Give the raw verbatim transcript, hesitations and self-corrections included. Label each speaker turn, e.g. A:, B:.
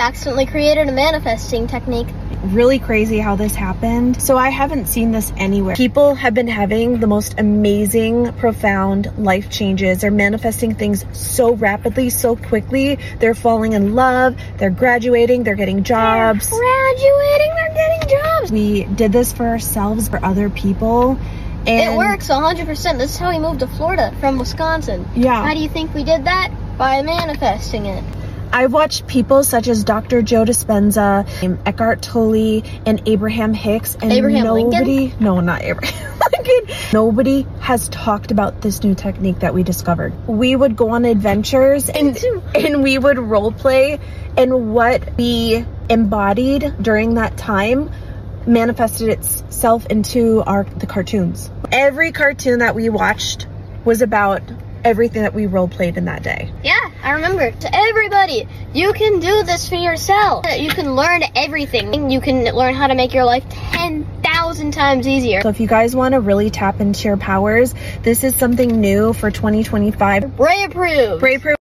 A: accidentally created a manifesting technique.
B: Really crazy how this happened. So I haven't seen this anywhere. People have been having the most amazing, profound life changes. They're manifesting things so rapidly, so quickly. They're falling in love. They're graduating. They're getting jobs.
A: They're graduating. They're getting jobs.
B: We did this for ourselves, for other people. And
A: it works one hundred percent. This is how we moved to Florida from Wisconsin.
B: Yeah.
A: How do you think we did that? By manifesting it.
B: I've watched people such as Doctor Joe Dispenza, Eckhart Tolle, and Abraham Hicks, and
A: Abraham
B: nobody,
A: Lincoln?
B: no, not Abraham Lincoln, nobody has talked about this new technique that we discovered. We would go on adventures and, and we would role play, and what we embodied during that time manifested itself into our the cartoons. Every cartoon that we watched was about everything that we role played in that day.
A: Yeah, I remember. To everybody, you can do this for yourself. You can learn everything. You can learn how to make your life ten thousand times easier.
B: So if you guys want to really tap into your powers, this is something new for twenty twenty-five.
A: Bray approved.
B: Bray approved.